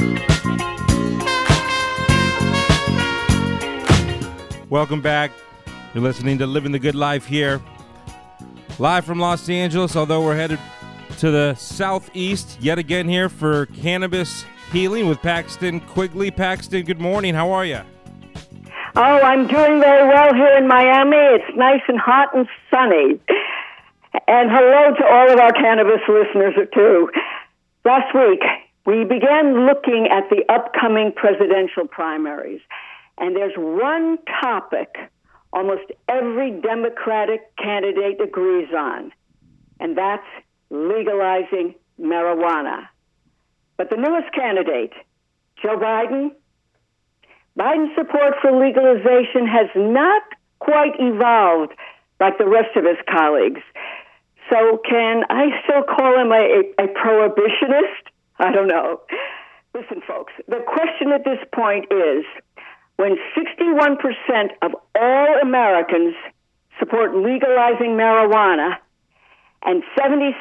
Welcome back. You're listening to Living the Good Life here, live from Los Angeles, although we're headed to the southeast yet again here for Cannabis Healing with Paxton Quigley. Paxton, good morning. How are you? Oh, I'm doing very well here in Miami. It's nice and hot and sunny. And hello to all of our cannabis listeners, too. Last week, we began looking at the upcoming presidential primaries. And there's one topic almost every Democratic candidate agrees on, and that's legalizing marijuana. But the newest candidate, Joe Biden, Biden's support for legalization has not quite evolved like the rest of his colleagues. So can I still call him a prohibitionist? I don't know. Listen, folks, the question at this point is, when 61% of all Americans support legalizing marijuana and 76%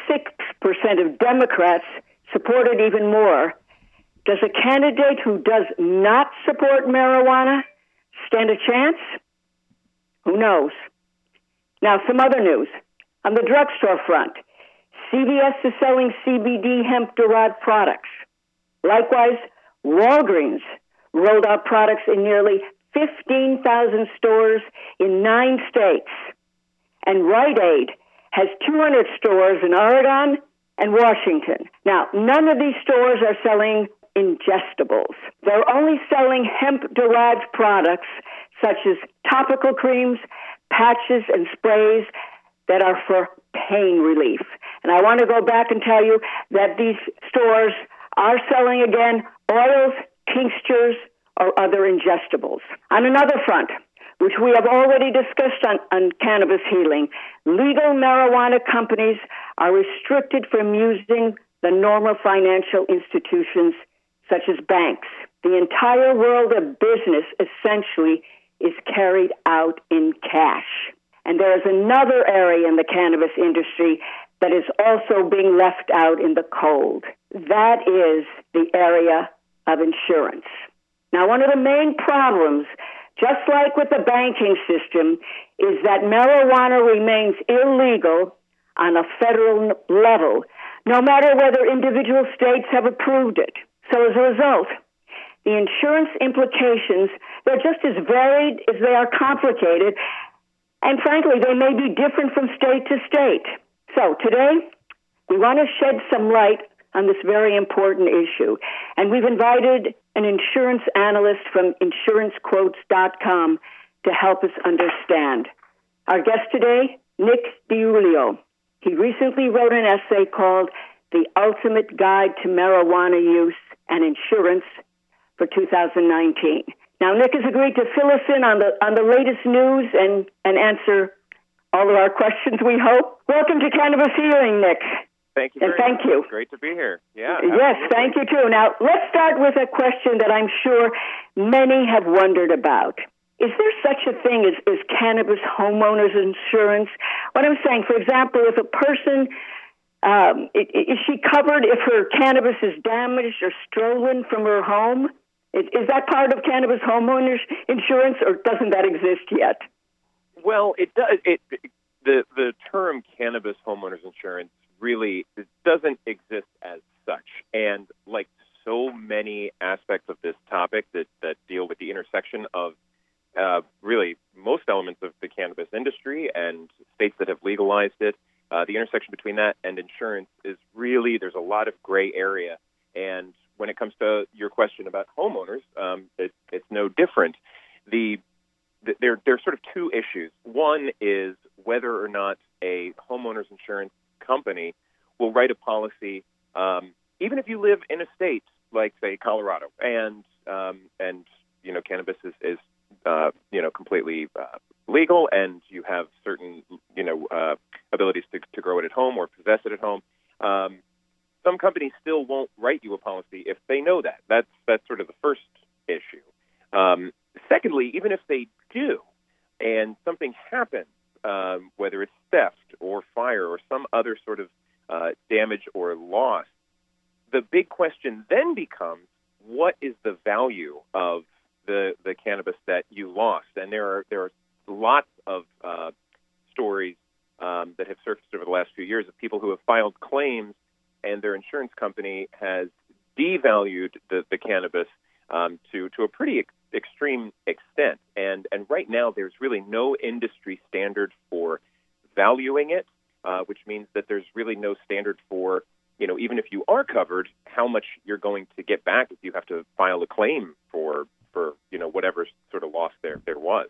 of Democrats support it even more, does a candidate who does not support marijuana stand a chance? Who knows? Now, some other news. On the drugstore front, CVS is selling CBD hemp-derived products. Likewise, Walgreens rolled out products in nearly 15,000 stores in 9 states. And Rite Aid has 200 stores in Oregon and Washington. Now, none of these stores are selling ingestibles. They're only selling hemp-derived products such as topical creams, patches, and sprays that are for pain relief. And I want to go back and tell you that these stores are selling, again, oils, tinctures, or other ingestibles. On another front, which we have already discussed on Cannabis Healing, legal marijuana companies are restricted from using the normal financial institutions such as banks. The entire world of business essentially is carried out in cash. And there is another area in the cannabis industry that is also being left out in the cold. That is the area of insurance. Now, one of the main problems, just like with the banking system, is that marijuana remains illegal on a federal level, no matter whether individual states have approved it. So as a result, the insurance implications, they're just as varied as they are complicated, and frankly, they may be different from state to state. So today, we want to shed some light on this very important issue. And we've invited an insurance analyst from insurancequotes.com to help us understand. Our guest today, Nick DiIulio. He recently wrote an essay called The Ultimate Guide to Marijuana Use and Insurance for 2019. Now, Nick has agreed to fill us in on the latest news and answer all of our questions, we hope. Welcome to Cannabis Healing, Nick. Thank you very much. You. It's great to be here. Yeah. Yes, absolutely. thank you, too. Now, let's start with a question that I'm sure many have wondered about. Is there such a thing as cannabis homeowners insurance? What I'm saying, for example, if a person, is she covered if her cannabis is damaged or stolen from her home? Is that part of cannabis homeowners insurance, or doesn't that exist yet? Well, it does. The term cannabis homeowners insurance really doesn't exist as such. And like so many aspects of this topic that deal with the intersection of really most elements of the cannabis industry and states that have legalized it, the intersection between that and insurance is really, there's a lot of gray area. And when it comes to your question about homeowners, it's no different. There are sort of two issues. One is whether or not a homeowner's insurance company will write a policy, even if you live in a state like, say, Colorado, and cannabis is completely legal, and you have certain abilities to grow it at home or possess it at home. Some companies still won't write you a policy if they know that. That's sort of the first issue. Secondly, even if they do, and something happens, whether it's theft or fire or some other sort of damage or loss, the big question then becomes, what is the value of the cannabis that you lost? And there are lots of stories that have surfaced over the last few years of people who have filed claims and their insurance company has devalued the cannabis to a pretty extreme extent. And right now there's really no industry standard for valuing it, which means that there's really no standard for, even if you are covered, how much you're going to get back if you have to file a claim for whatever sort of loss there was.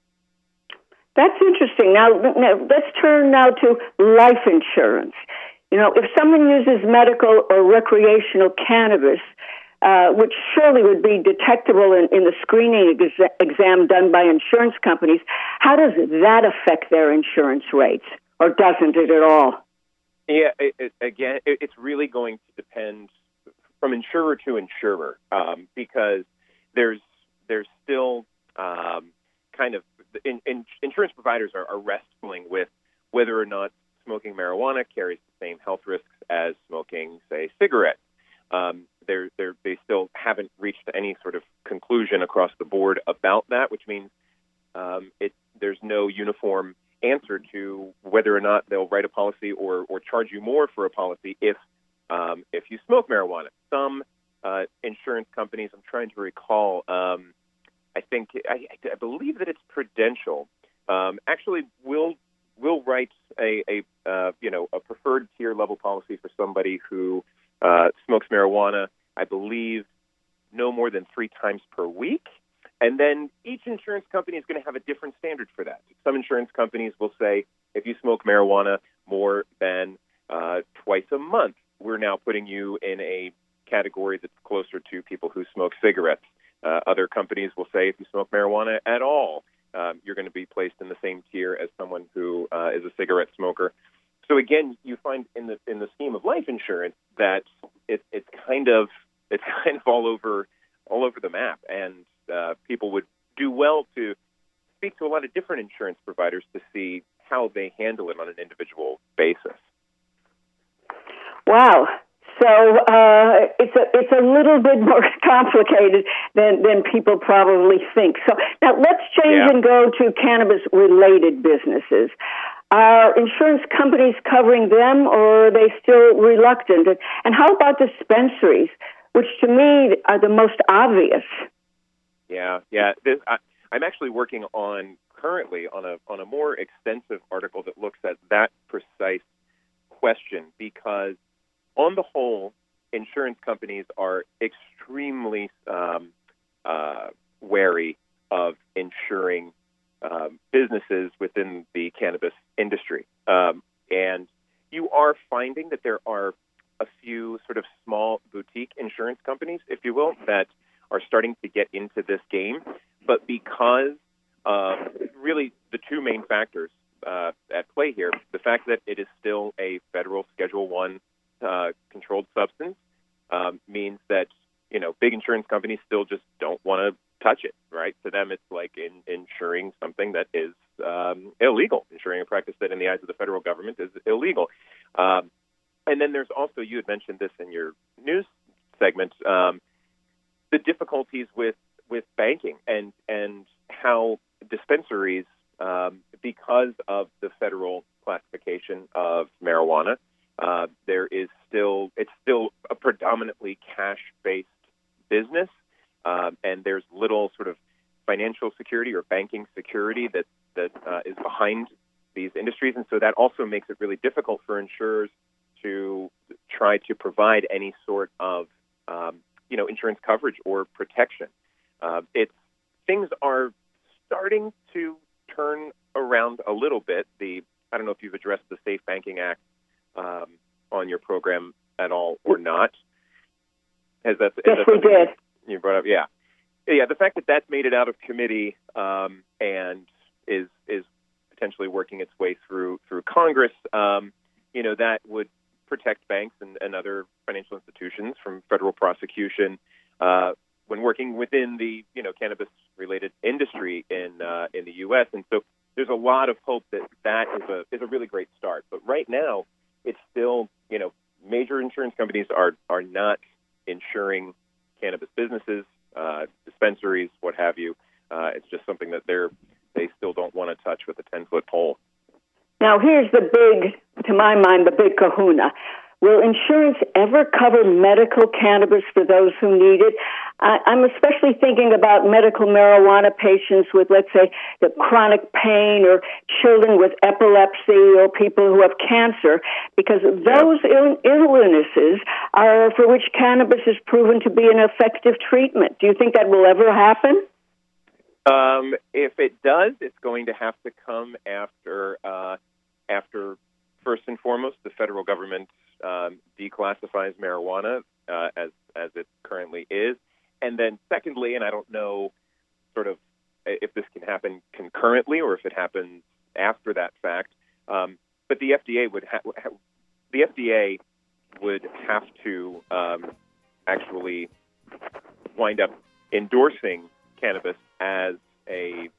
That's interesting. Now, let's turn now to life insurance. If someone uses medical or recreational cannabis, which surely would be detectable in the screening exam done by insurance companies, how does that affect their insurance rates, or doesn't it at all? Yeah, it's really going to depend from insurer to insurer, because there's still kind of insurance providers are wrestling with whether or not smoking marijuana carries the same health risks as smoking, say, cigarettes. They still haven't reached any sort of conclusion across the board about that, which means there's no uniform answer to whether or not they'll write a policy or charge you more for a policy if you smoke marijuana. Some insurance companies, I'm trying to recall, I believe that it's Prudential, actually will write a preferred tier level policy for somebody who smokes marijuana, I believe, no more than 3 times per week. And then each insurance company is going to have a different standard for that. Some insurance companies will say, if you smoke marijuana more than twice a month, we're now putting you in a category that's closer to people who smoke cigarettes. Other companies will say, if you smoke marijuana at all, you're going to be placed in the same tier as someone who is a cigarette smoker. So again, you find in the scheme of life insurance that it's kind of all over the map, and people would do well to speak to a lot of different insurance providers to see how they handle it on an individual basis. Wow. So it's a little bit more complicated than people probably think. So now let's change and go to cannabis-related businesses. Are insurance companies covering them, or are they still reluctant? And how about dispensaries, which to me are the most obvious? Yeah. I'm actually working currently on a more extensive article that looks at that precise question, because on the whole, insurance companies are extremely wary of insuring businesses within the cannabis industry. And you are finding that there are a few sort of small boutique insurance companies, if you will, that are starting to get into this game. But because really the two main factors at play here, the fact that it is still a federal Schedule I controlled substance means that, big insurance companies still just don't want to touch it, right? To them, it's like insuring something that is illegal, insuring a practice that in the eyes of the federal government is illegal. And then there's also, you had mentioned this in your news segment, the difficulties with banking and how dispensaries, because of the federal classification of marijuana, it's still a predominantly cash-based business, and there's little sort of financial security or banking security that is behind these industries, and so that also makes it really difficult for insurers to try to provide any sort of insurance coverage or protection. Things are starting to turn around a little bit. I don't know if you've addressed the Safe Banking Act on your program at all or not. Yes, we did. You brought up, yeah. The fact that that's made it out of committee and is potentially working its way through Congress, that would protect banks and other financial institutions from federal prosecution when working within the cannabis-related industry in the U.S. And so there's a lot of hope that is a really great start. But right now, it's still major insurance companies are not insuring cannabis businesses, dispensaries, what have you. It's just something that they still don't want to touch with a 10-foot pole. Now, here's to my mind, the big kahuna. Will insurance ever cover medical cannabis for those who need it? I'm especially thinking about medical marijuana patients with, let's say, the chronic pain, or children with epilepsy, or people who have cancer, because those illnesses are for which cannabis is proven to be an effective treatment. Do you think that will ever happen? If it does, it's going to have to come after first and foremost, the federal government declassifies marijuana as it currently is. And then secondly, and I don't know sort of if this can happen concurrently or if it happens after that fact, but the FDA would have to actually wind up endorsing cannabis as a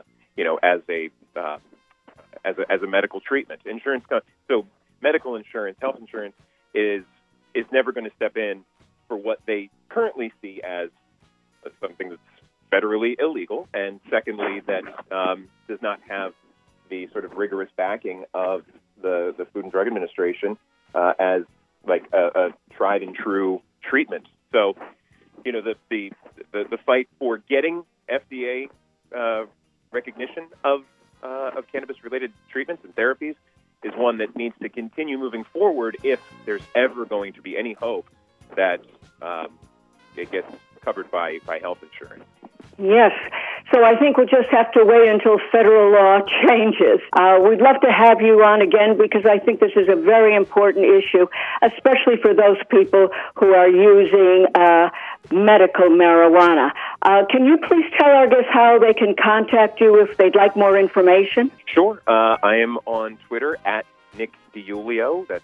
medical treatment. So medical insurance, health insurance is never going to step in for what they currently see as something that's federally illegal, and secondly, that does not have the sort of rigorous backing of the Food and Drug Administration as like a tried and true treatment. So, the fight for getting FDA recognition of cannabis-related treatments and therapies is one that needs to continue moving forward if there's ever going to be any hope that it gets covered by health insurance. Yes. So I think we'll just have to wait until federal law changes. We'd love to have you on again because I think this is a very important issue, especially for those people who are using medical marijuana. Can you please tell our guests how they can contact you if they'd like more information? Sure. I am on Twitter at Nick DiIulio. That's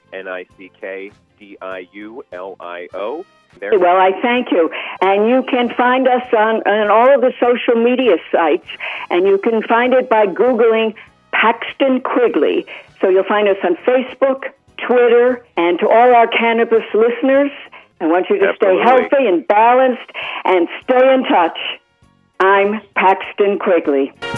NickDiulio. There. Well, I thank you. And you can find us on all of the social media sites, and you can find it by Googling Paxton Quigley. So you'll find us on Facebook, Twitter, and to all our cannabis listeners, I want you to stay healthy and balanced and stay in touch. I'm Paxton Quigley.